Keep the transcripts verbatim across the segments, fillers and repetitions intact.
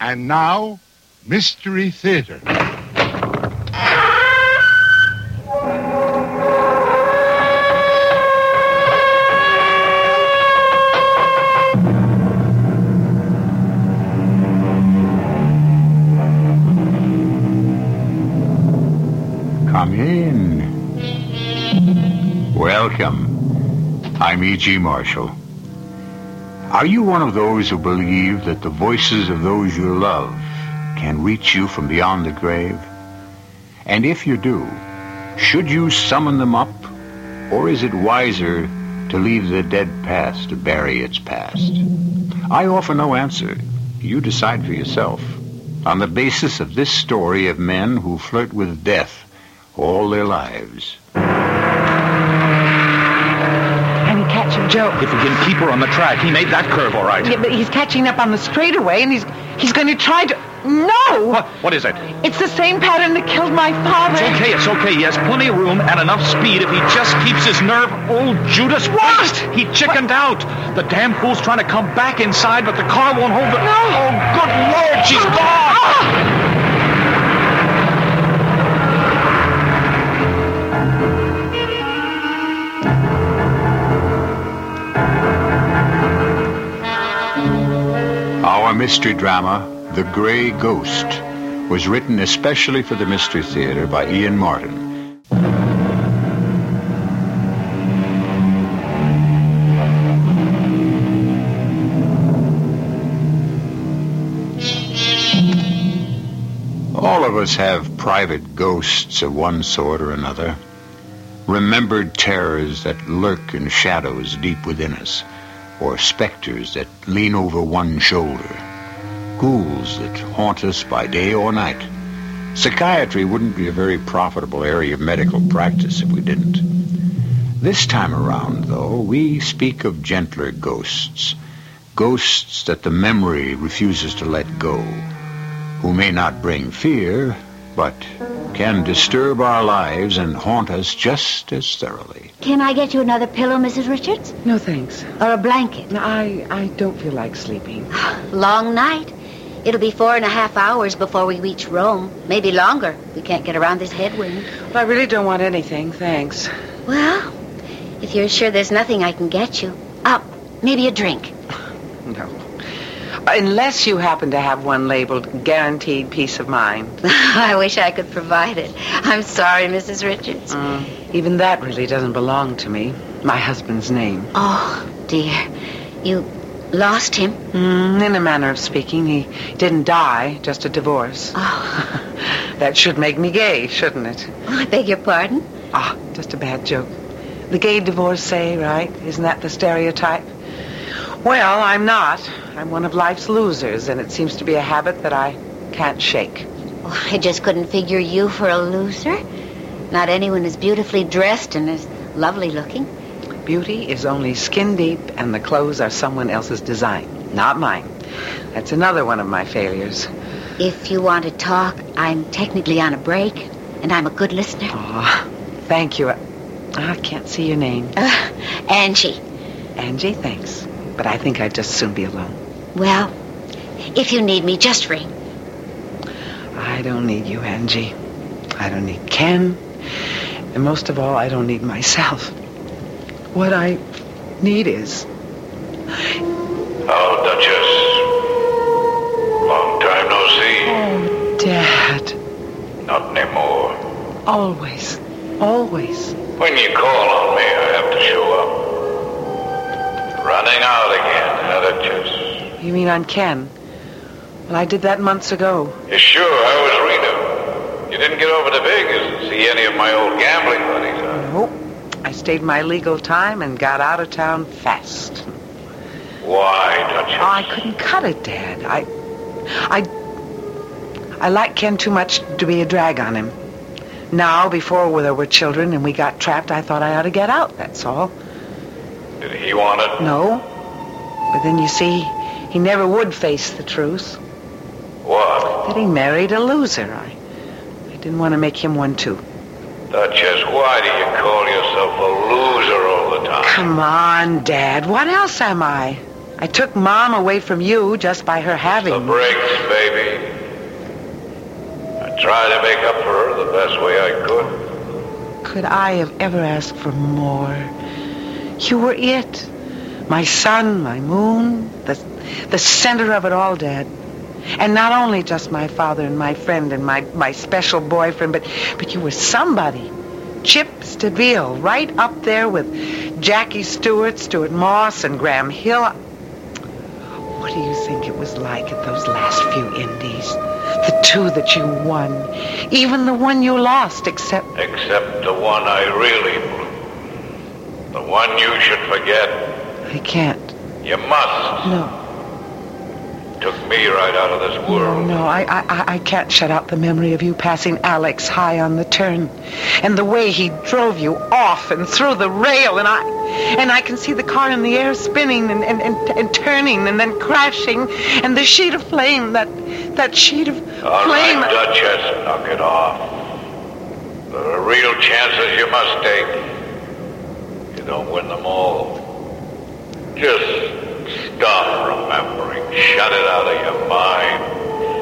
And now, Mystery Theater. Come in. Welcome. I'm E G. Marshall. Are you one of those who believe that the voices of those you love can reach you from beyond the grave? And if you do, should you summon them up, or is it wiser to leave the dead past to bury its past? I offer no answer. You decide for yourself, on the basis of this story of men who flirt with death all their lives. Can he catch him, Joe? If he can keep her on the track, he made that curve all right. Yeah, but he's catching up on the straightaway, and he's he's going to try to... No! What? What is it? It's the same pattern that killed my father. It's okay, it's okay. He has plenty of room and enough speed if he just keeps his nerve. Old Judas, What? He chickened what? out. The damn fool's trying to come back inside, but the car won't hold it. No! Oh, good Lord, she's gone! Ah! Our mystery drama, The Grey Ghost, was written especially for the Mystery Theater by Ian Martin. All of us have private ghosts of one sort or another, remembered terrors that lurk in shadows deep within us, or specters that lean over one shoulder, ghouls that haunt us by day or night. Psychiatry wouldn't be a very profitable area of medical practice if we didn't. This time around, though, we speak of gentler ghosts, ghosts that the memory refuses to let go, who may not bring fear, but can disturb our lives and haunt us just as thoroughly. Can I get you another pillow, Missus Richards? No, thanks. Or a blanket? I, I don't feel like sleeping. Long night. It'll be four and a half hours before we reach Rome. Maybe longer. We can't get around this headwind. Well, I really don't want anything, thanks. Well, if you're sure there's nothing I can get you. Oh, maybe a drink. No. Unless you happen to have one labeled Guaranteed Peace of Mind. I wish I could provide it. I'm sorry, Missus Richards. Mm, even that really doesn't belong to me. My husband's name. Oh, dear. You lost him? Mm, in a manner of speaking. He didn't die, just a divorce. Oh. That should make me gay, shouldn't it? Oh, I beg your pardon? Ah, just a bad joke. The gay divorcee, right? Isn't that the stereotype? Well, I'm not. I'm one of life's losers, and it seems to be a habit that I can't shake. Oh, I just couldn't figure you for a loser. Not anyone as beautifully dressed and as lovely looking. Beauty is only skin deep, and the clothes are someone else's design, not mine. That's another one of my failures. If you want to talk, I'm technically on a break, and I'm a good listener. Oh, thank you. I can't see your name. Uh, Angie. Angie, thanks. But I think I'd just soon be alone. Well, if you need me, just ring. I don't need you, Angie. I don't need Ken. And most of all, I don't need myself. What I need is... Oh, Duchess. Long time no see. Oh, Dad. Not anymore. Always. Always. When you call on me, I have to show up. Running out again, huh, Duchess? You mean I'm Ken? Well, I did that months ago. You sure? How was Reno? You didn't get over to Vegas and see any of my old gambling buddies, huh? Nope. I stayed my legal time and got out of town fast. Why, Duchess? Oh, I couldn't cut it, Dad. I... I... I like Ken too much to be a drag on him. Now, before there were children and we got trapped, I thought I ought to get out, that's all. Did he want it? No. But then, you see, he never would face the truth. What? That he married a loser. I, I didn't want to make him one, too. Duchess, why do you call yourself a loser all the time? Come on, Dad. What else am I? I took Mom away from you just by her having The me. breaks, baby. I tried to make up for her the best way I could. Could I have ever asked for more? You were it. My sun, my moon, the, the center of it all, Dad. And not only just my father and my friend and my, my special boyfriend, but, but you were somebody. Chip Stabile, right up there with Jackie Stewart, Stuart Moss, and Graham Hill. What do you think it was like at those last few indies? The two that you won. Even the one you lost, except... Except the one I really blew. The one you should forget. I can't. You must. No. Took me right out of this world. No, no, I, I, I can't shut out the memory of you passing Alex high on the turn. And the way he drove you off and through the rail. And I and I can see the car in the air spinning and, and, and, and turning and then crashing. And the sheet of flame, that that sheet of All flame. right, Duchess, knock it off. There are real chances you must take. You don't win them all. Just stop remembering. Shut it out of your mind.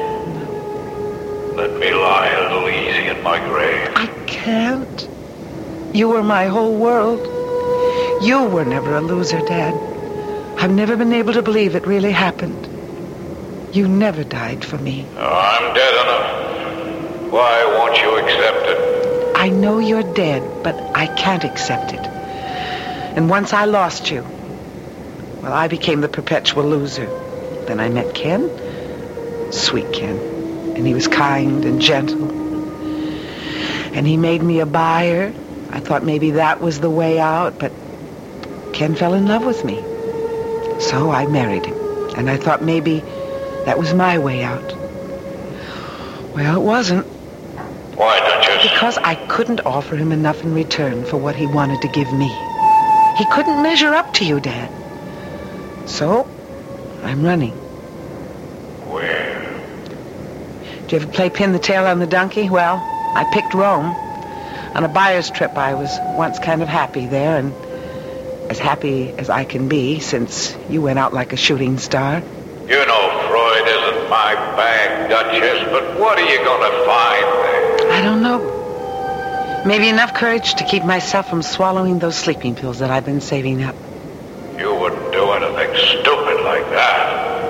Let me lie a little easy in my grave. I can't. You were my whole world. You were never a loser, Dad. I've never been able to believe it really happened. You never died for me. Oh, I'm dead enough. Why won't you accept it? I know you're dead, but I can't accept it. And once I lost you, well, I became the perpetual loser. Then I met Ken. Sweet Ken. And he was kind and gentle. And he made me a buyer. I thought maybe that was the way out, but Ken fell in love with me. So I married him. And I thought maybe that was my way out. Well, it wasn't. Why, Duchess? Because I couldn't offer him enough in return for what he wanted to give me. He couldn't measure up to you, Dad. So, I'm running. Where? Did you ever play pin the tail on the donkey? Well, I picked Rome. On a buyer's trip, I was once kind of happy there, and as happy as I can be since you went out like a shooting star. You know Freud isn't my bag, Duchess, but what are you going to find there? I don't know. Maybe enough courage to keep myself from swallowing those sleeping pills that I've been saving up. You wouldn't do anything stupid like that.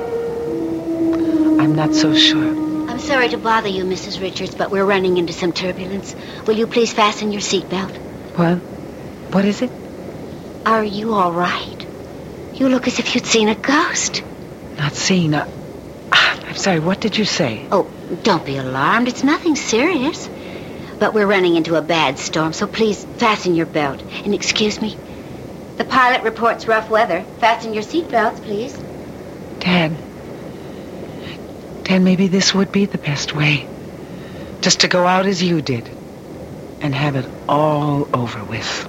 I'm not so sure. I'm sorry to bother you, Missus Richards, but we're running into some turbulence. Will you please fasten your seatbelt? What? What is it? Are you all right? You look as if you'd seen a ghost. Not seen. Uh, I'm sorry, what did you say? Oh, don't be alarmed. It's nothing serious. But we're running into a bad storm, so please fasten your belt. And excuse me. The pilot reports rough weather. Fasten your seatbelts, please. Dad. Dad, maybe this would be the best way. Just to go out as you did. And have it all over with.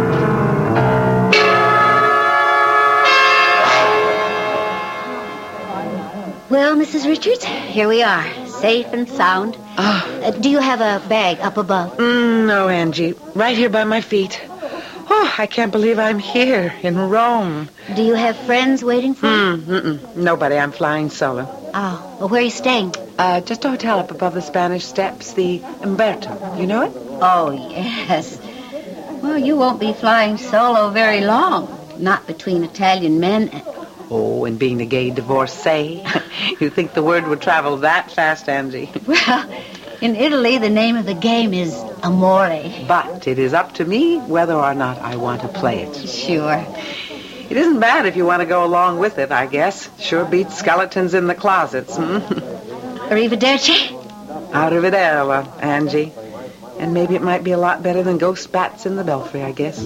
Well, Missus Richards, here we are. Safe and sound. Oh. Uh, do you have a bag up above? Mm, no, Angie. Right here by my feet. Oh, I can't believe I'm here in Rome. Do you have friends waiting for you? Mm, mm-mm. Nobody. I'm flying solo. Oh, well, where are you staying? Uh, just a hotel up above the Spanish Steps, the Umberto. You know it? Oh, yes. Well, you won't be flying solo very long. Not between Italian men. Oh, and being a gay divorcee. You think the word would travel that fast, Angie? Well, in Italy, the name of the game is amore. But it is up to me whether or not I want to play it. Sure. It isn't bad if you want to go along with it, I guess. Sure beats skeletons in the closets, hmm? Arrivederci. Arrivederla, Angie. And maybe it might be a lot better than ghost bats in the belfry, I guess.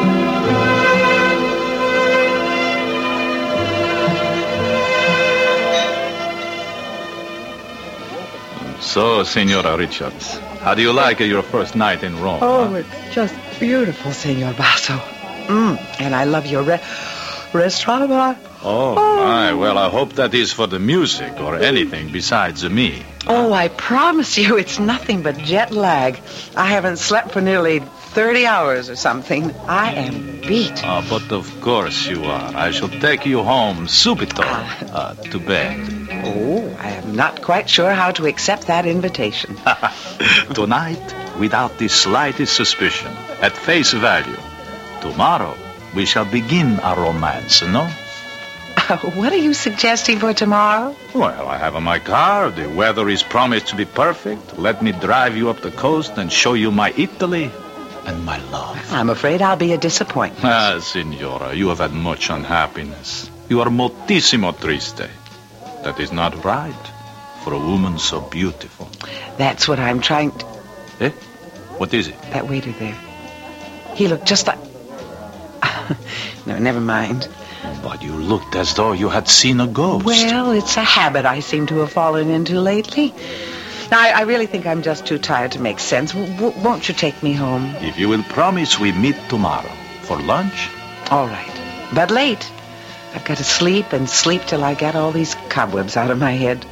So, Senora Richards, how do you like your first night in Rome? Oh, huh? it's just beautiful, Senor Basso. Mm, and I love your re- restaurant. Oh, oh, my. Well, I hope that is for the music or anything besides me. Oh, I promise you it's nothing but jet lag. I haven't slept for nearly thirty hours or something. I am beat. Uh, but of course you are. I shall take you home subito, uh, to bed. Oh, I am not quite sure how to accept that invitation. Tonight, without the slightest suspicion, at face value. Tomorrow, we shall begin our romance, no? Uh, what are you suggesting for tomorrow? Well, I have my car. The weather is promised to be perfect. Let me drive you up the coast and show you my Italy and my love. I'm afraid I'll be a disappointment. Ah, Signora, you have had much unhappiness. You are moltissimo triste. That is not right for a woman so beautiful. That's what I'm trying to... Eh? What is it? That waiter there. He looked just like... No, never mind. But you looked as though you had seen a ghost. Well, it's a habit I seem to have fallen into lately. Now, I, I really think I'm just too tired to make sense. W- w- won't you take me home? If you will promise we meet tomorrow for lunch. All right. But late. I've got to sleep and sleep till I get all these cobwebs out of my head.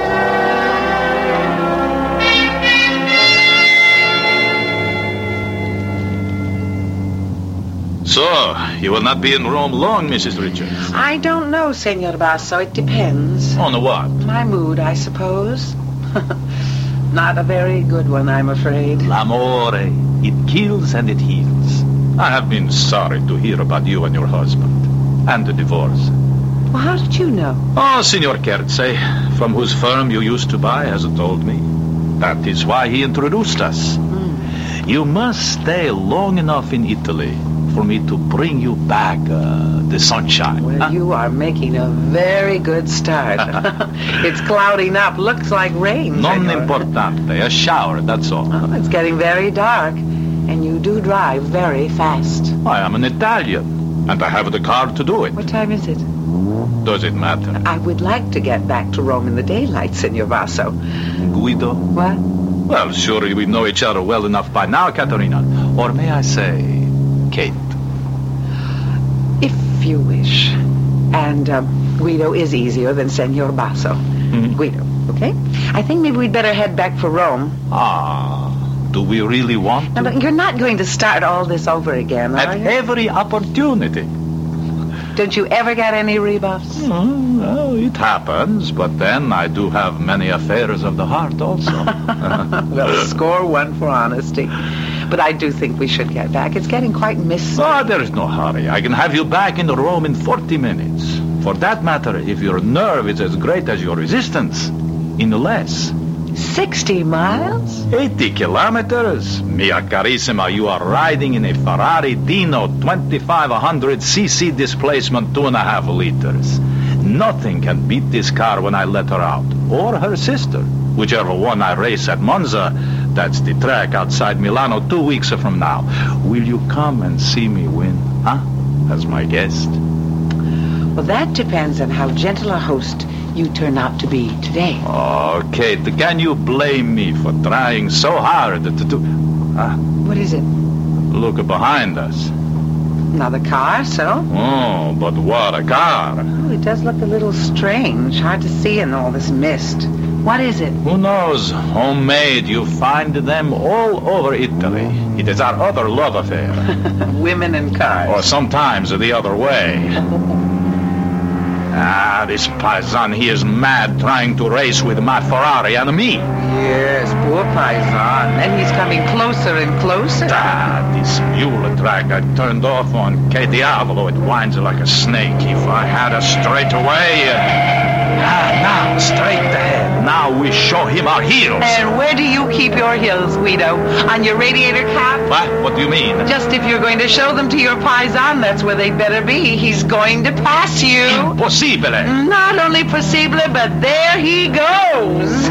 So, you will not be in Rome long, Missus Richards? I don't know, Senor Basso. It depends. On what? My mood, I suppose. Not a very good one, I'm afraid. L'amore. It kills and it heals. I have been sorry to hear about you and your husband. And the divorce. Well, how did you know? Oh, Signor Kerze, from whose firm you used to buy, has told me. That is why he introduced us. Mm. You must stay long enough in Italy for me to bring you back uh, the sunshine. Well, huh? you are making a very good start. It's clouding up. Looks like rain. Non Senor. importante. A shower, that's all. Oh, it's getting very dark. And you do drive very fast. I am an Italian, and I have the car to do it. What time is it? Does it matter? I would like to get back to Rome in the daylight, Senor Basso. Guido? What? Well, surely we know each other well enough by now, Caterina. Or may I say, Kate? If you wish. And um, Guido is easier than Senor Basso. Mm-hmm. Guido, okay? I think maybe we'd better head back for Rome. Ah, do we really want Now, to? but you're not going to start all this over again, are At you? every opportunity. Don't you ever get any rebuffs? Mm, well, it happens, but then I do have many affairs of the heart also. Well, score one for honesty. But I do think we should get back. It's getting quite misty. Oh, there is no hurry. I can have you back in Rome in forty minutes. For that matter, if your nerve is as great as your resistance, in less. Sixty miles? eighty kilometers? Mia carissima, you are riding in a Ferrari Dino twenty-five hundred c c displacement, two and a half liters. Nothing can beat this car when I let her out. Or her sister. Whichever one I race at Monza. That's the track outside Milano two weeks from now. Will you come and see me win, huh? As my guest? Well, that depends on how gentle a host you turn out to be today. Oh, Kate, can you blame me for trying so hard to do... Ah, What is it? look behind us. Another car, so? Oh, but what a car. Oh, it does look a little strange. Hard to see in all this mist. What is it? Who knows? Homemade. You find them all over Italy. It is our other love affair. Women and cars. Or sometimes the other way. Ah, this paisan, he is mad trying to race with my Ferrari and me. Yes, poor paisan. Then he's coming closer and closer. Ah, this mule track I turned off on Que Diavolo. It winds like a snake. If I had a straightaway... Ah, now, straight ahead. Now we show him our heels. And where do you keep your heels, Guido? On your radiator cap? What? What do you mean? Just if you're going to show them to your paisan, that's where they'd better be. He's going to pass you. Impossibile. Not only possible, but there he goes.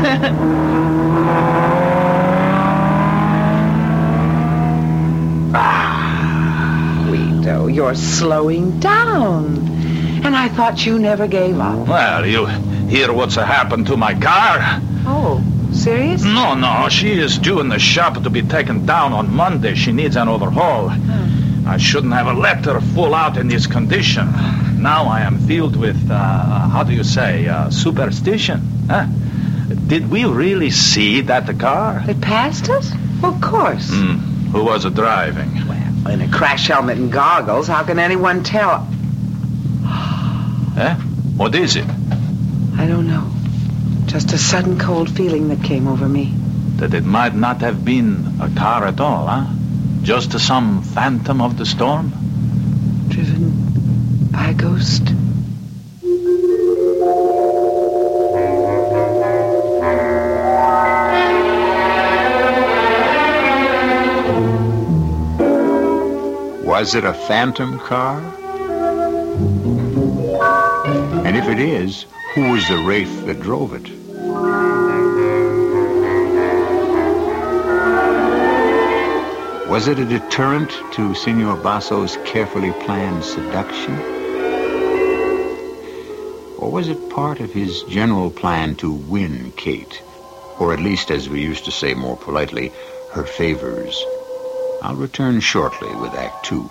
Ah, Guido, you're slowing down. And I thought you never gave up. Well, you hear what's happened to my car? Oh, serious? No, no, she is due in the shop to be taken down on Monday. She needs an overhaul. Hmm. I shouldn't have let her fall out in this condition. Now I am filled with, uh, how do you say, uh, superstition. Huh? Did we really see that car? It passed us? Well, of course. Mm. Who was driving? Well, in a crash helmet and goggles, how can anyone tell? Eh? What is it? I don't know. Just a sudden cold feeling that came over me. That it might not have been a car at all, huh? Just some phantom of the storm? Driven by a ghost. Was it a phantom car? And if it is, who was the wraith that drove it? Was it a deterrent to Senor Basso's carefully planned seduction? Or was it part of his general plan to win Kate? Or at least, as we used to say more politely, her favors? I'll return shortly with Act Two.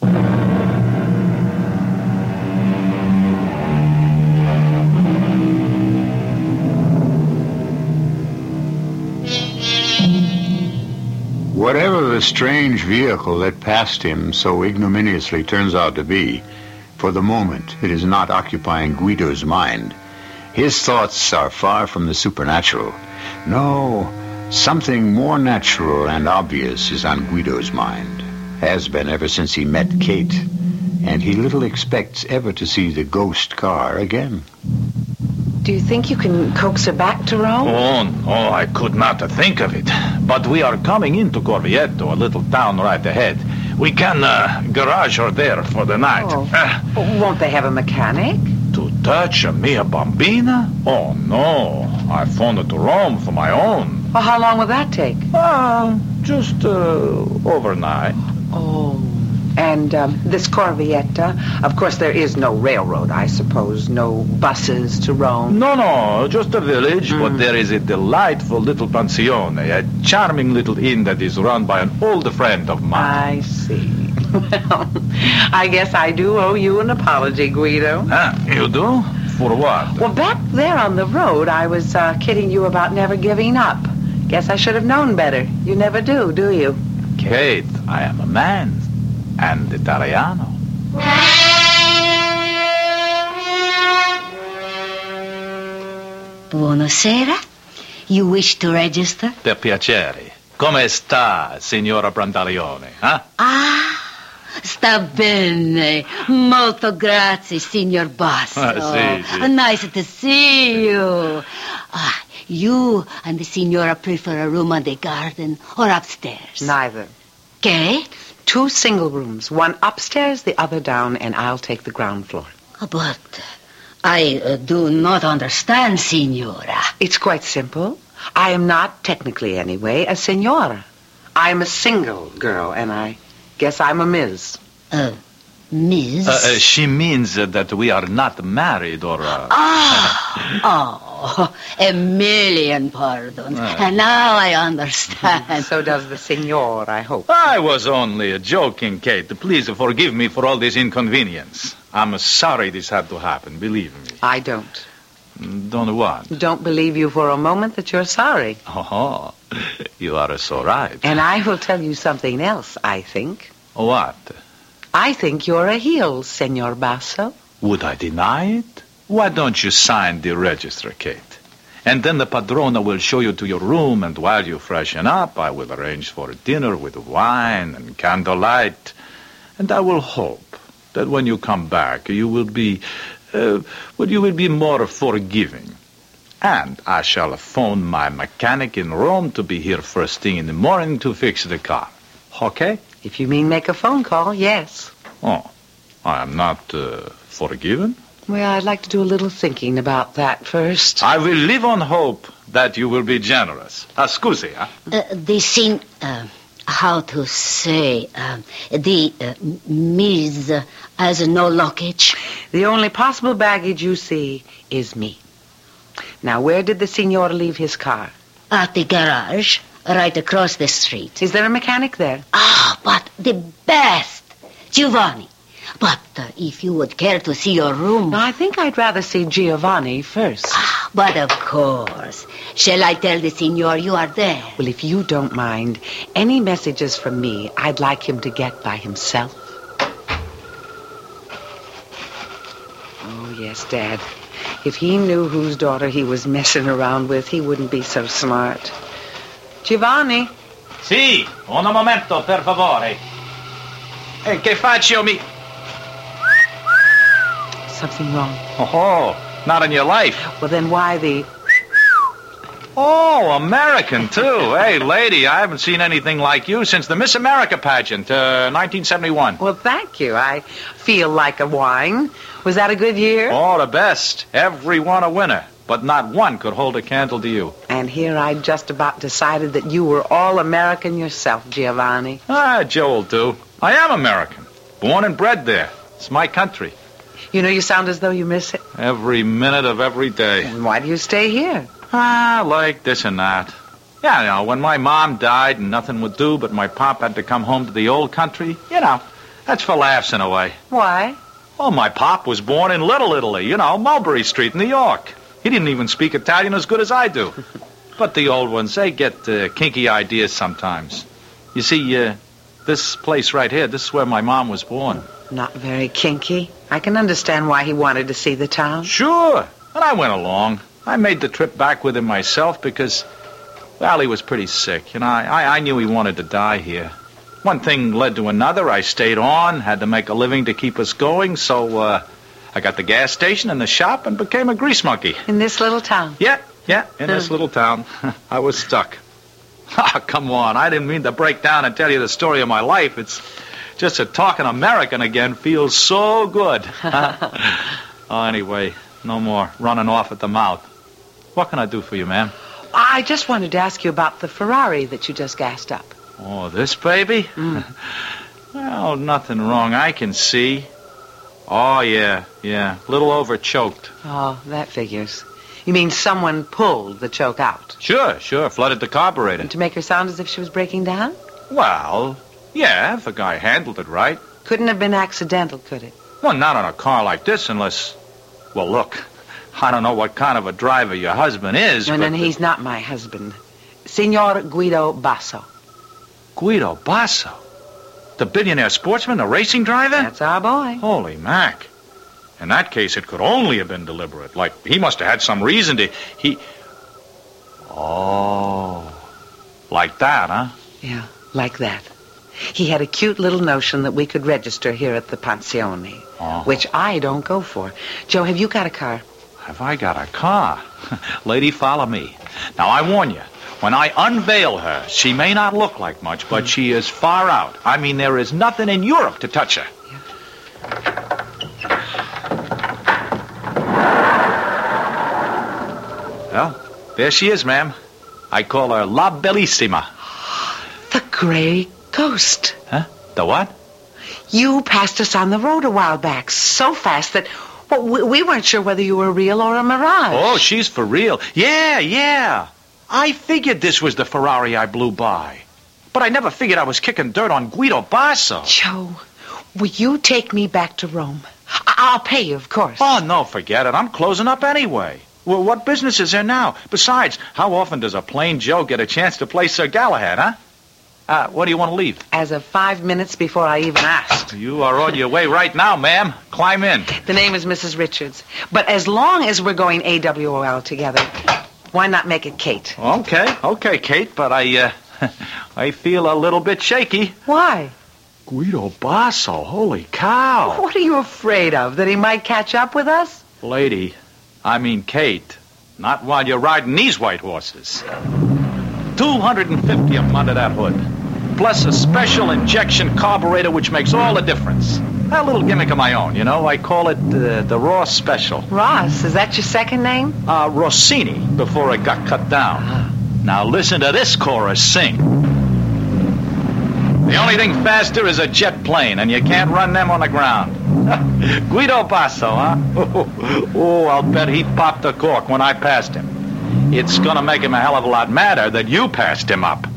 Whatever the strange vehicle that passed him so ignominiously turns out to be, for the moment it is not occupying Guido's mind. His thoughts are far from the supernatural. No, something more natural and obvious is on Guido's mind. Has been ever since he met Kate. And he little expects ever to see the ghost car again. Do you think you can coax her back to Rome? Oh, no, I could not think of it. But we are coming into Corvietto, a little town right ahead. We can uh, garage her there for the night. Oh. Uh, Oh, won't they have a mechanic? to touch a mia bambina? Oh, no. I phoned to Rome for my own. Well, how long will that take? Uh, just uh, overnight. Oh. And um, this Corvietta, of course there is no railroad, I suppose. No buses to Rome. No, no, just a village, mm. but there is a delightful little pensione, a charming little inn that is run by an old friend of mine. I see. Well, I guess I do owe you an apology, Guido. Ah, you do? For what? Well, back there on the road, I was uh, kidding you about never giving up. Guess I should have known better. You never do, do you? Kate, I am a man. And Italiano. Buonasera. You wish to register? Per piacere. Come sta, signora Brandalione? Huh? Ah, sta bene. Molto grazie, signor Basso. Ah, sì, sì. Nice to see you. Ah, you and the signora prefer a room on the garden or upstairs? Neither. Kate? Two single rooms, one upstairs, the other down, and I'll take the ground floor. But I uh, do not understand, signora. It's quite simple. I am not, technically anyway, a senora. I'm a single girl, and I guess I'm a Miz. Uh, Miss? Uh, uh, she means uh, that we are not married or... Uh... Ah, oh, a million pardons. Right. And now I understand. So does the senor, I hope. I was only joking, Kate. Please forgive me for all this inconvenience. I'm sorry this had to happen, believe me. I don't. Don't what? Don't believe you for a moment that you're sorry. Oh, you are so right. And I will tell you something else, I think. What? I think you're a heel, Senor Basso. Would I deny it? Why don't you sign the register, Kate? And then the padrona will show you to your room, and while you freshen up, I will arrange for dinner with wine and candlelight. And I will hope that when you come back, you will be, uh, well, you will be more forgiving. And I shall phone my mechanic in Rome to be here first thing in the morning to fix the car. Okay? If you mean make a phone call, yes. Oh, I am not uh, forgiven? Well, I'd like to do a little thinking about that first. I will live on hope that you will be generous. Uh, scusi, huh? Uh, the sin... Uh, how to say... Uh, the uh, Miss has no luggage. The only possible baggage you see is me. Now, where did the signor leave his car? At the garage, right across the street. Is there a mechanic there? Ah, but the best, Giovanni. But uh, if you would care to see your room... No, I think I'd rather see Giovanni first. Ah, But of course. Shall I tell the signor you are there? Well, if you don't mind, any messages from me I'd like him to get by himself. Oh, yes, Dad. If he knew whose daughter he was messing around with, he wouldn't be so smart. Giovanni? Sì, un momento, per favore. Eh, che faccio mi... Something wrong. Oh, not in your life. Well, then why the... Oh, American, too. Hey, lady, I haven't seen anything like you since the Miss America pageant, uh, nineteen seventy-one. Well, thank you. I feel like a wine. Was that a good year? Oh, the best. Every one a winner. But not one could hold a candle to you. And here I just about decided that you were all American yourself, Giovanni. Ah, Joe will do. I am American. Born and bred there. It's my country. You know, you sound as though you miss it. Every minute of every day. And why do you stay here? Ah, like this and that. Yeah, you know, when my mom died and nothing would do but my pop had to come home to the old country, you know, that's for laughs in a way. Why? Oh, my pop was born in Little Italy, you know, Mulberry Street, New York. He didn't even speak Italian as good as I do. But the old ones, they get uh, kinky ideas sometimes. You see, uh, this place right here, this is where my mom was born. Not very kinky. I can understand why he wanted to see the town. Sure. And I went along. I made the trip back with him myself because, well, he was pretty sick. You know, I, I knew he wanted to die here. One thing led to another. I stayed on, had to make a living to keep us going, so uh, I got the gas station and the shop and became a grease monkey. In this little town? Yeah, yeah, in this little town. I was stuck. Ah, come on. I didn't mean to break down and tell you the story of my life. It's just that talking American again feels so good. Oh, anyway, no more running off at the mouth. What can I do for you, ma'am? I just wanted to ask you about the Ferrari that you just gassed up. Oh, this baby? Mm. Well, nothing wrong I can see. Oh, yeah, yeah. A little over-choked. Oh, that figures. You mean someone pulled the choke out? Sure, sure. Flooded the carburetor. And to make her sound as if she was breaking down? Well, yeah, if the guy handled it right. Couldn't have been accidental, could it? Well, not on a car like this unless... Well, look, I don't know what kind of a driver your husband is, No, but... no, he's not my husband. Signor Guido Basso. Guido Basso? The billionaire sportsman, the racing driver? That's our boy. Holy Mac. In that case, it could only have been deliberate. Like, he must have had some reason to... He... Oh. Like that, huh? Yeah, like that. He had a cute little notion that we could register here at the Pensione, Oh. which I don't go for. Joe, have you got a car? Have I got a car? Lady, follow me. Now, I warn you, when I unveil her, she may not look like much, but she is far out. I mean, there is nothing in Europe to touch her. Well, there she is, ma'am. I call her La Bellissima. The gray ghost. Huh? The what? You passed us on the road a while back so fast that well, we, we weren't sure whether you were real or a mirage. Oh, she's for real. Yeah, yeah. I figured this was the Ferrari I blew by. But I never figured I was kicking dirt on Guido Basso. Joe, will you take me back to Rome? I- I'll pay you, of course. Oh, no, forget it. I'm closing up anyway. Well, what business is there now? Besides, how often does a plain Joe get a chance to play Sir Galahad, huh? Uh, what do you want to leave? As of five minutes before I even asked. You are on your way right now, ma'am. Climb in. The name is Missus Richards. But as long as we're going A W O L together, why not make it Kate? Okay, okay, Kate, but I, uh, I feel a little bit shaky. Why? Guido Basso, holy cow. What are you afraid of? That he might catch up with us? Lady, I mean Kate, not while you're riding these white horses. two hundred fifty of them under that hood. Plus a special injection carburetor which makes all the difference. A little gimmick of my own, you know. I call it uh, the Ross Special. Ross, is that your second name? Uh, Rossini, before it got cut down. Ah. Now listen to this chorus sing. The only thing faster is a jet plane, and you can't run them on the ground. Guido Basso, huh? Oh, I'll bet he popped the cork when I passed him. It's gonna make him a hell of a lot madder that you passed him up.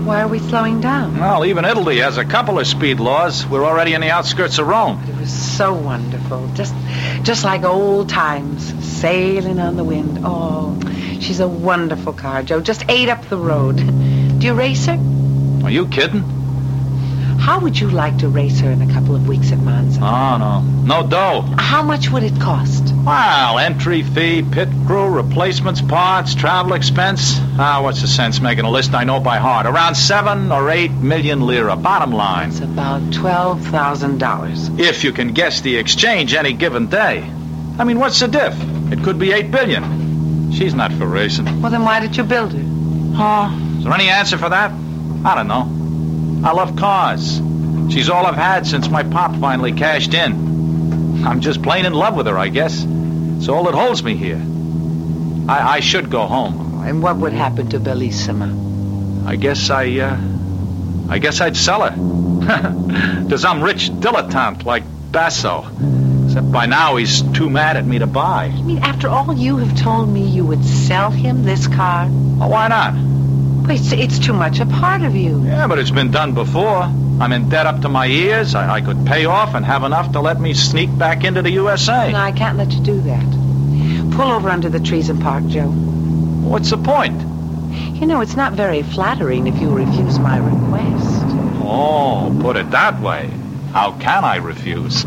Why are we slowing down? Well, even Italy has a couple of speed laws. We're already in the outskirts of Rome. It was so wonderful. Just just like old times, sailing on the wind. Oh, she's a wonderful car, Joe. Just eight up the road. Do you race her? Are you kidding? How would you like to race her in a couple of weeks at Monza? Oh, no. No dough. How much would it cost? Well, entry fee, pit crew, replacements, parts, travel expense. Ah, what's the sense making a list I know by heart? Around seven or eight million lira, bottom line. It's about twelve thousand dollars. If you can guess the exchange any given day. I mean, what's the diff? It could be eight billion. She's not for racing. Well, then why did you build her? Oh, is there any answer for that? I don't know. I love cars. She's all I've had since my pop finally cashed in. I'm just plain in love with her, I guess. It's all that holds me here. I, I should go home. And what would happen to Bellissima? I guess I, uh... I guess I'd sell her. To some rich dilettante like Basso. Except by now he's too mad at me to buy. I mean, after all you have told me, you would sell him this car? Well, why not? Well, it's, it's too much a part of you. Yeah, but it's been done before. I'm in debt up to my ears. I, I could pay off and have enough to let me sneak back into the U S A. No, I can't let you do that. Pull over under the trees and park, Joe. What's the point? You know, it's not very flattering if you refuse my request. Oh, put it that way. How can I refuse?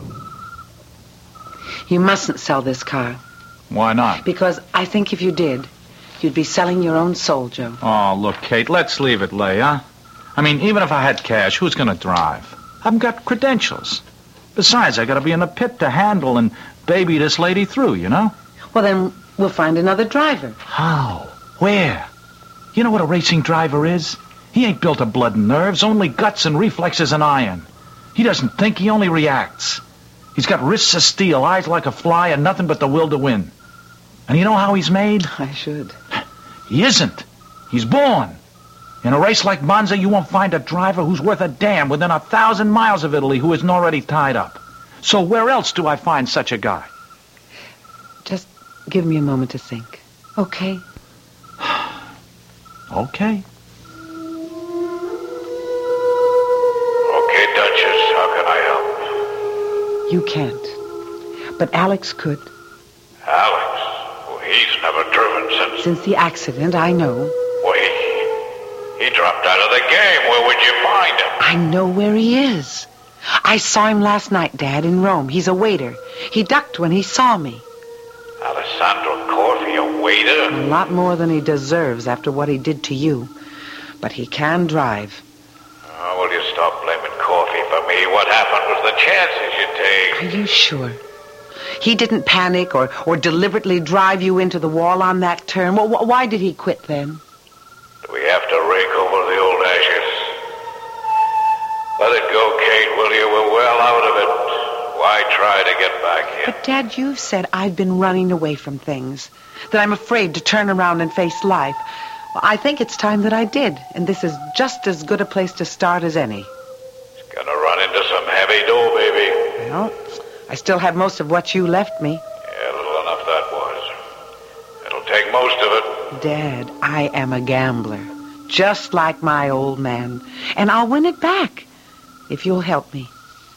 You mustn't sell this car. Why not? Because I think if you did, you'd be selling your own soul, Joe. Oh, look, Kate, let's leave it lay, huh? I mean, even if I had cash, who's going to drive? I haven't got credentials. Besides, I got to be in the pit to handle and baby this lady through, you know? Well, then we'll find another driver. How? Where? You know what a racing driver is? He ain't built of blood and nerves, only guts and reflexes and iron. He doesn't think, he only reacts. He's got wrists of steel, eyes like a fly, and nothing but the will to win. And you know how he's made? I should. He isn't. He's born. In a race like Monza, you won't find a driver who's worth a damn within a thousand miles of Italy who isn't already tied up. So where else do I find such a guy? Just give me a moment to think. Okay? Okay. Okay, Duchess, how can I help? You can't. But Alex could. Alex? Well, he's never driven since... Since the accident, I know. Well, he, he dropped out of the game. Where would you find him? I know where he is. I saw him last night, Dad, in Rome. He's a waiter. He ducked when he saw me. Alessandro Corfi, a waiter? A lot more than he deserves after what he did to you. But he can drive. Oh, will you stop blaming Corfi for me? What happened was the chances you take. Are you sure? He didn't panic or, or deliberately drive you into the wall on that turn. Well, wh- why did he quit then? Do we have to rake over the old ashes? Let it go, Kate, will you? We're well out of it. Why try to get back in? But, Dad, you've said I've been running away from things, that I'm afraid to turn around and face life. Well, I think it's time that I did, and this is just as good a place to start as any. It's gonna run into some heavy dough, baby. Well, I still have most of what you left me. Yeah, little enough that was. It'll take most of it. Dad, I am a gambler, just like my old man, and I'll win it back, if you'll help me.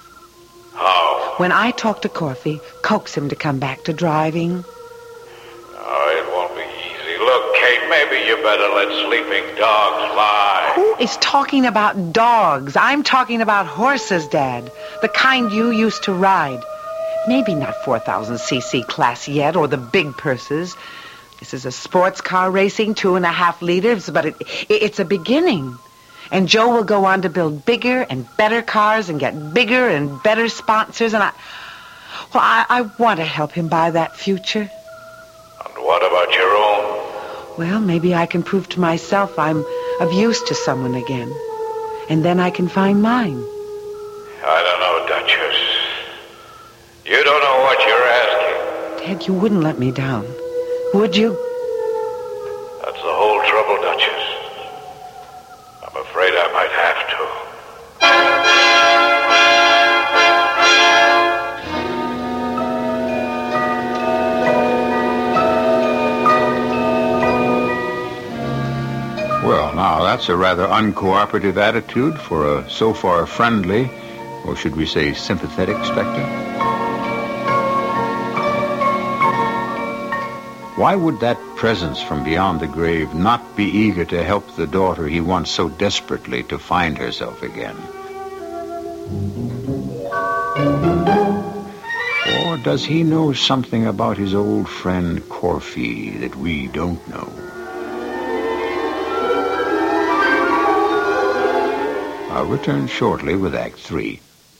How? When I talk to Corfi, coax him to come back to driving. Oh, it won't be easy. Look, Kate, maybe you better let sleeping dogs lie. Who is talking about dogs? I'm talking about horses, Dad. The kind you used to ride. Maybe not four thousand c c class yet, or the big purses. This is a sports car racing, two and a half liters, but it, it, it's a beginning. And Joe will go on to build bigger and better cars and get bigger and better sponsors. And I, well, I, I want to help him buy that future. And what about your own? Well, maybe I can prove to myself I'm of use to someone again. And then I can find mine. I don't know, Duchess. You don't know what you're asking. Dad, you wouldn't let me down, would you? That's the whole trouble, Duchess. I'm afraid I might have to. Well, now that's a rather uncooperative attitude for a so far friendly, or should we say sympathetic, Spectre. Why would that presence from beyond the grave not be eager to help the daughter he wants so desperately to find herself again? Or does he know something about his old friend Corfy that we don't know? I'll return shortly with Act Three.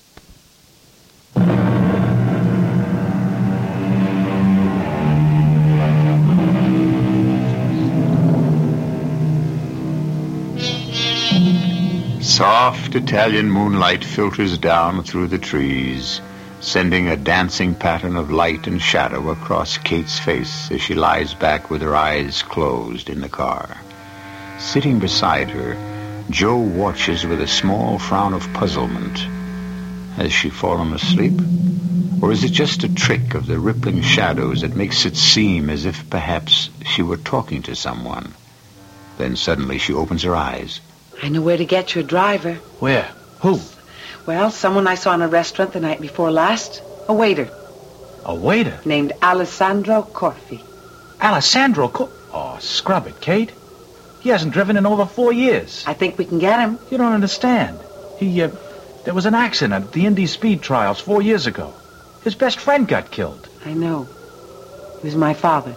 Soft Italian moonlight filters down through the trees, sending a dancing pattern of light and shadow across Kate's face as she lies back with her eyes closed in the car. Sitting beside her, Joe watches with a small frown of puzzlement. Has she fallen asleep? Or is it just a trick of the rippling shadows that makes it seem as if perhaps she were talking to someone? Then suddenly she opens her eyes. I know where to get your driver. Where? Who? Well, someone I saw in a restaurant the night before last. A waiter. A waiter? Named Alessandro Corfy. Alessandro Cor... Oh, scrub it, Kate. He hasn't driven in over four years. I think we can get him. You don't understand. He, uh, there was an accident at the Indy Speed Trials four years ago. His best friend got killed. I know. He was my father.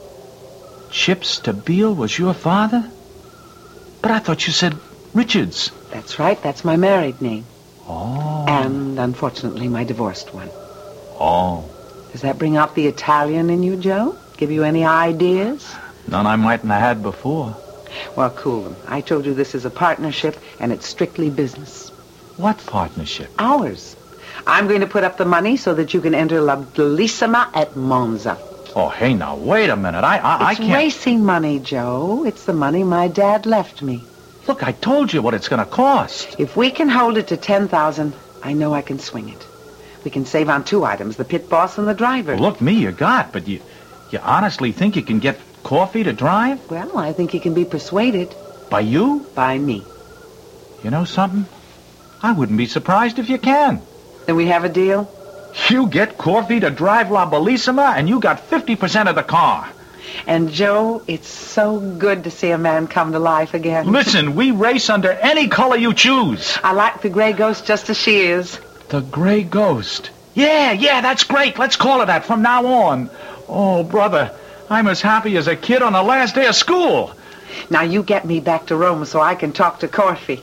Chip Stabile was your father? But I thought you said Richards. That's right. That's my married name. Oh. And, unfortunately, my divorced one. Oh. Does that bring out the Italian in you, Joe? Give you any ideas? None I mightn't have had before. Well, cool. I told you this is a partnership, and it's strictly business. What partnership? Ours. I'm going to put up the money so that you can enter La Bellissima at Monza. Oh, hey, now, wait a minute. I, I, I It's can't... racing money, Joe. It's the money my dad left me. Look, I told you what it's going to cost. If we can hold it to ten thousand, I know I can swing it. We can save on two items, the pit boss and the driver. Well, look, me, you got, but you, you honestly think you can get Corfy to drive? Well, I think he can be persuaded. By you? By me. You know something? I wouldn't be surprised if you can. Then we have a deal? You get Corfy to drive La Bellissima, and you got fifty percent of the car. And, Joe, it's so good to see a man come to life again. Listen, we race under any color you choose. I like the gray ghost just as she is. The Gray Ghost. Yeah, yeah, that's great. Let's call it that from now on. Oh, brother, I'm as happy as a kid on the last day of school. Now you get me back to Rome so I can talk to Corfy.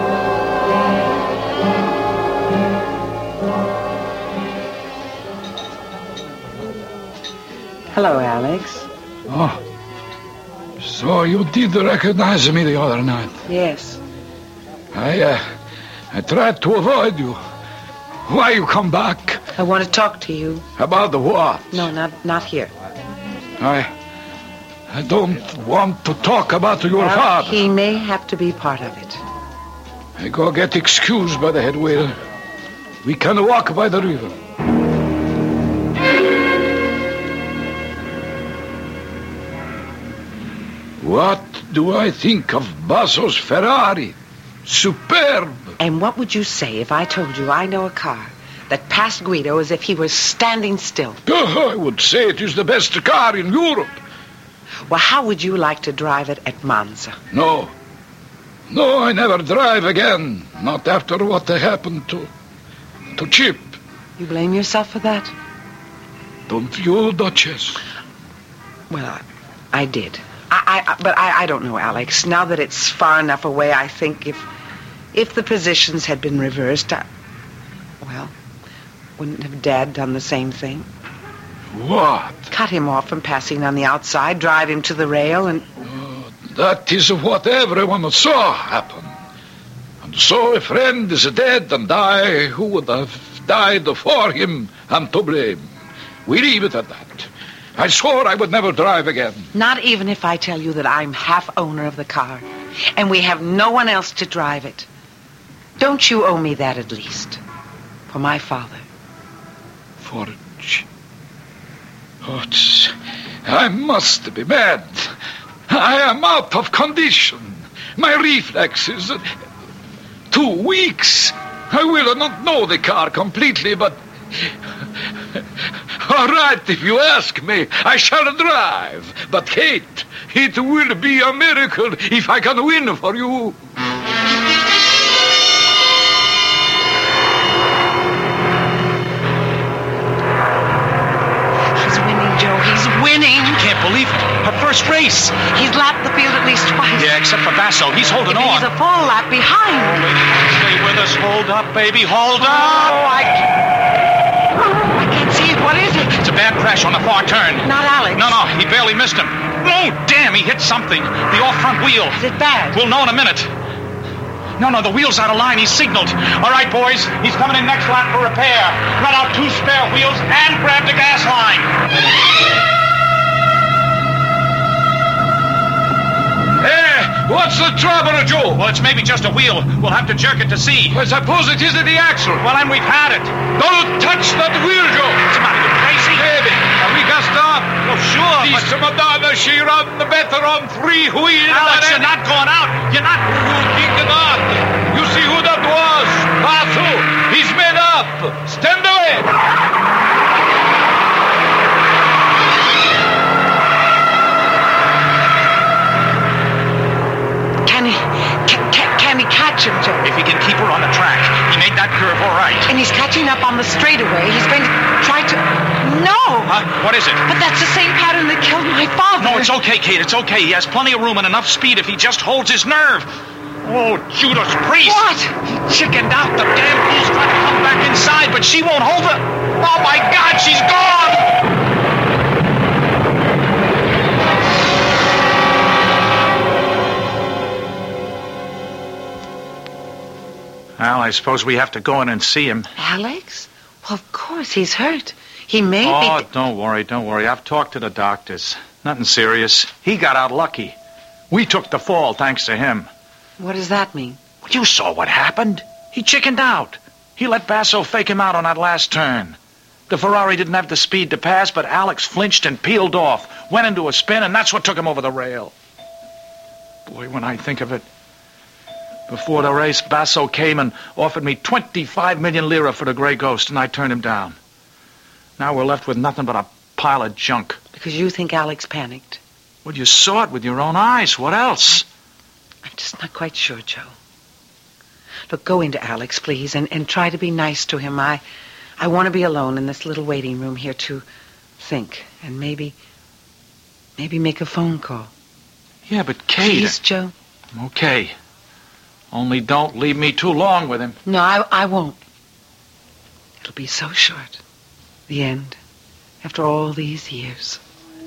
Hello, Alex. Oh, so you did recognize me the other night. Yes. I, uh, I tried to avoid you. Why you come back? I want to talk to you. About the what? No, not not here. I, I don't want to talk about your Well, father. he may have to be part of it. I go get excused by the head waiter. We can walk by the river. What do I think of Basso's Ferrari? Superb! And what would you say if I told you I know a car that passed Guido as if he was standing still? Oh, I would say it is the best car in Europe. Well, how would you like to drive it at Monza? No. No, I never drive again. Not after what happened to... to Chip. You blame yourself for that? Don't you, Duchess? Well, I, I did. I, I, but I, I don't know, Alex. Now that it's far enough away, I think if if the positions had been reversed, I, well, wouldn't have Dad done the same thing? What? Cut him off from passing on the outside, drive him to the rail, and... Uh, that is what everyone saw happen. And so a friend is dead, and I, who would have died for him, am to blame. We leave it at that. I swore I would never drive again. Not even if I tell you that I'm half owner of the car, and we have no one else to drive it. Don't you owe me that at least? For my father. For... Oh, it's... I must be mad. I am out of condition. My reflexes. Two weeks. I will not know the car completely, but... All right, if you ask me, I shall drive. But, Kate, it will be a miracle if I can win for you. He's winning, Joe. He's winning. I can't believe it. Her first race. He's lapped the field at least twice. Yeah, except for Basso. He's holding He's on. a full lap behind. Oh, lady, stay with us. Hold up, baby. Hold Oh, up. I I can't see it. What is it? It's a bad crash on the far turn. Not Alex. No, no, he barely missed him. Oh, damn, he hit something. The off front wheel. Is it bad? We'll know in a minute. No, no, the wheel's out of line. He's signaled. All right, boys, he's coming in next lap for repair. Run out two spare wheels and grab the gas line. Hey, what's the trouble, Joe? Well, it's maybe just a wheel. We'll have to jerk it to see. I suppose it isn't the axle. Well, then we've had it. Don't touch that wheel, Joe. What's the matter, you crazy? Baby, have we got stop? Well, sure, but... This Madonna, she run better on three wheels. Alex, than you're not going out. You're not... You think not? You see who that was? Basso. He's made up. Stand away. Can he, can, can, can he catch him, Joe? If he can keep her on the track, he made that curve all right. And he's catching up on the straightaway. He's going to try to... No! Huh? What is it? But that's the same pattern that killed my father. No, it's okay, Kate. It's okay. He has plenty of room and enough speed if he just holds his nerve. Oh, Judas Priest. What? He chickened out. The damn fool's trying to come back inside, but she won't hold her. Oh, my God, she's gone! Well, I suppose we have to go in and see him. Alex? Well, of course, he's hurt. He may Oh, be... don't worry, don't worry. I've talked to the doctors. Nothing serious. He got out lucky. We took the fall thanks to him. What does that mean? Well, you saw what happened. He chickened out. He let Basso fake him out on that last turn. The Ferrari didn't have the speed to pass, but Alex flinched and peeled off, went into a spin, and that's what took him over the rail. Boy, when I think of it, before the race, Basso came and offered me twenty-five million lira for the Grey Ghost, and I turned him down. Now we're left with nothing but a pile of junk. Because you think Alex panicked. Well, you saw it with your own eyes. What else? I'm just not quite sure, Joe. Look, go into Alex, please, and, and try to be nice to him. I, I want to be alone in this little waiting room here to think, and maybe, maybe make a phone call. Yeah, but Kate... Please, Joe. Okay. Only don't leave me too long with him. No, I, I won't. It'll be so short. The end. After all these years. So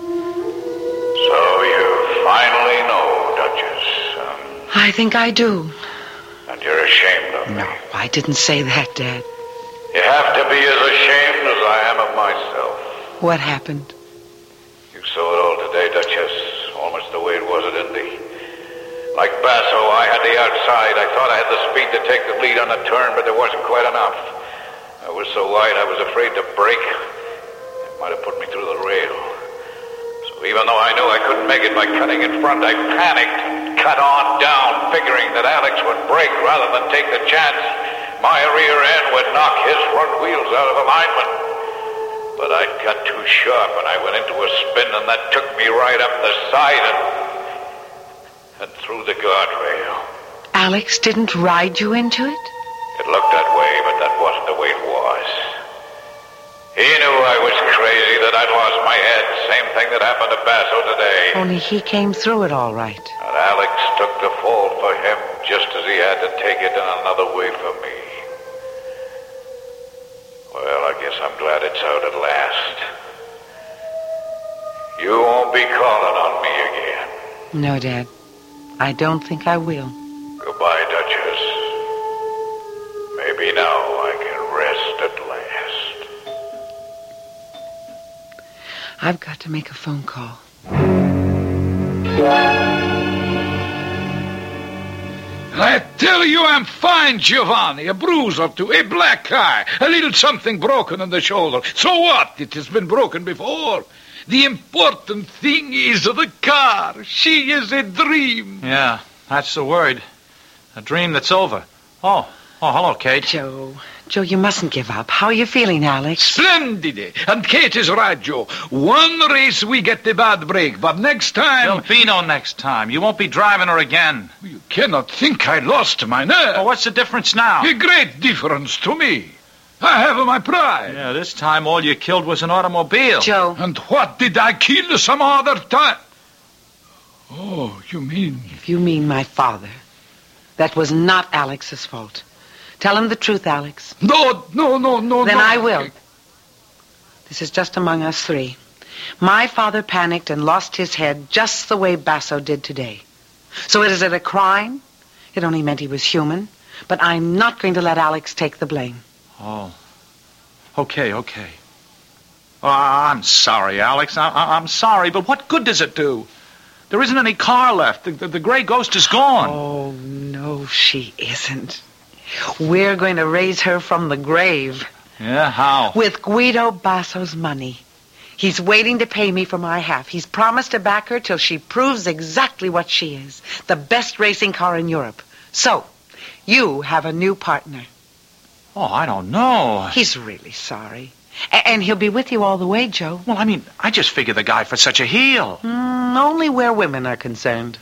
you finally know, Duchess. Um, I think I do. and you're ashamed of me. No, I didn't say that, Dad. You have to be as ashamed as I am of myself. What happened? You saw it all today, Duchess. Almost the way it was at Indy. Like Basso, I had the outside. I thought I had the speed to take the lead on the turn, but there wasn't quite enough. I was so wide, I was afraid to brake. It might have put me through the rail. So even though I knew I couldn't make it by cutting in front, I panicked and cut on down, figuring that Alex would brake rather than take the chance my rear end would knock his front wheels out of alignment. But I'd cut too sharp, and I went into a spin, and that took me right up the side and... and through the guardrail. Alex didn't ride you into it? It looked that way, but that wasn't the way it was. He knew I was crazy, that I'd lost my head. Same thing that happened to Basso today. Only he came through it all right. And Alex took the fall for him just as he had to take it in another way for me. Well, I guess I'm glad it's out at last. You won't be calling on me again. No, Dad. I don't think I will. Goodbye, Duchess. Maybe now I can rest at last. I've got to make a phone call. I tell you I'm fine, Giovanni. A bruise or two, a black eye, a little something broken on the shoulder. So what? It has been broken before. The important thing is the car. She is a dream. Yeah, That's the word. A dream that's over. Oh, oh, hello, Kate. Joe, Joe, you mustn't give up. How are you feeling, Alex? Splendid. And Kate is right, Joe. One race we get the bad break, but next time... There'll be no next time. You won't be driving her again. You cannot think I lost my nerve. Well, what's the difference now? A great difference to me. I have my pride. Yeah, this time all you killed was an automobile. Joe. And what did I kill some other time? Oh, you mean... If you mean my father, that was not Alex's fault. Tell him the truth, Alex. No, no, no, no, Then no. I will. This is just among us three. My father panicked and lost his head just the way Basso did today. So is it a crime? It only meant he was human. But I'm not going to let Alex take the blame. Oh. Okay, okay. Oh, I'm sorry, Alex. I, I, I'm sorry, but what good does it do? There isn't any car left. The, the, the gray ghost is gone. Oh, no, she isn't. We're going to raise her from the grave. Yeah, how? With Guido Basso's money. He's waiting to pay me for my half. He's promised to back her till she proves exactly what she is. The best racing car in Europe. So, you have a new partner. Oh, I don't know. He's really sorry. A- and he'll be with you all the way, Joe. Well, I mean, I just figured the guy for such a heel. Mm, only where women are concerned.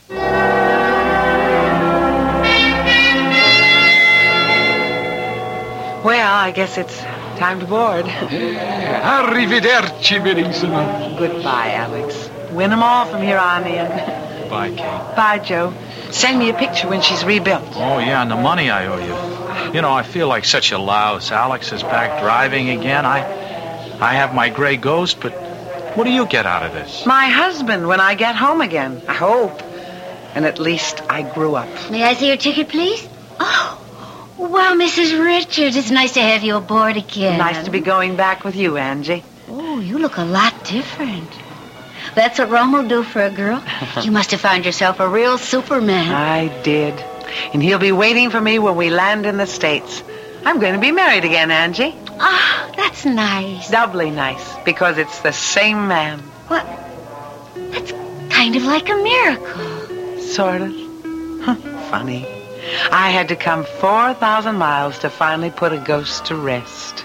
Well, I guess it's time to board. Arrivederci, Verissimo. Goodbye, Alex. Win 'em all from here on in. Bye, Kate. Bye, Joe. Send me a picture when she's rebuilt. Oh, yeah, and the money I owe you. You know, I feel like such a louse. Alex is back driving again. I I have my gray ghost, but what do you get out of this? My husband when I get home again. I hope. And at least I grew up. May I see your ticket, please? Oh, wow, Missus Richards. It's nice to have you aboard again. Nice to be going back with you, Angie. Oh, you look a lot different. That's what Rome will do for a girl. You must have found yourself a real Superman. I did. And he'll be waiting for me when we land in the States. I'm going to be married again, Angie. Ah, that's nice. Doubly nice, because it's the same man. What? That's kind of like a miracle. Sort of. Huh, funny. I had to come four thousand miles to finally put a ghost to rest.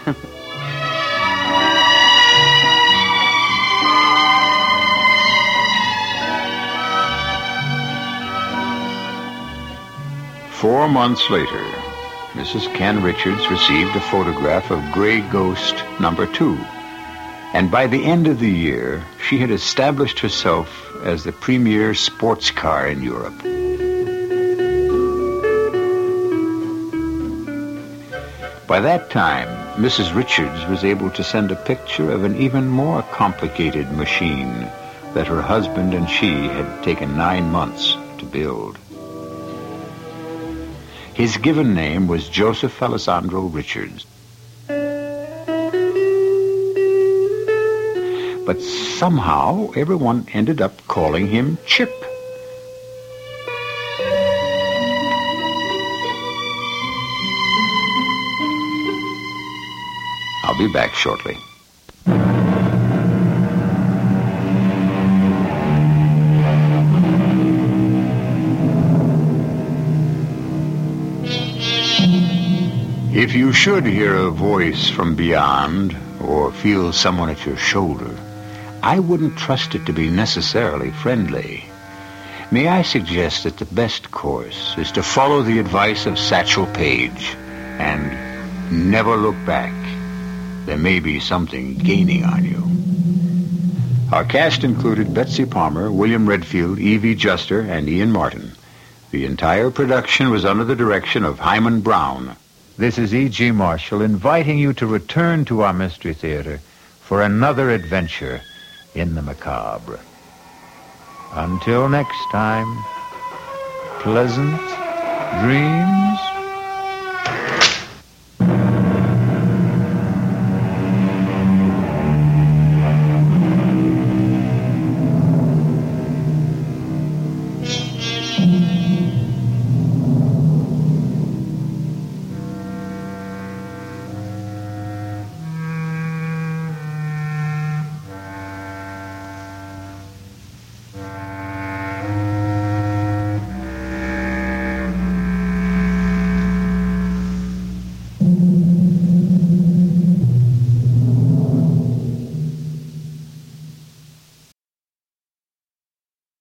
Four months later, Missus Ken Richards received a photograph of Gray Ghost number two. And by the end of the year, she had established herself as the premier sports car in Europe. By that time, Missus Richards was able to send a picture of an even more complicated machine that her husband and she had taken nine months to build. His given name was Joseph Alessandro Richards. But somehow everyone ended up calling him Chip. I'll be back shortly. If you should hear a voice from beyond or feel someone at your shoulder, I wouldn't trust it to be necessarily friendly. May I suggest that the best course is to follow the advice of Satchel Paige and never look back. There may be something gaining on you. Our cast included Betsy Palmer, William Redfield, Evie Juster, and Ian Martin. The entire production was under the direction of Hyman Brown. This is E G. Marshall inviting you to return to our Mystery Theater for another adventure in the macabre. Until next time, pleasant dreams.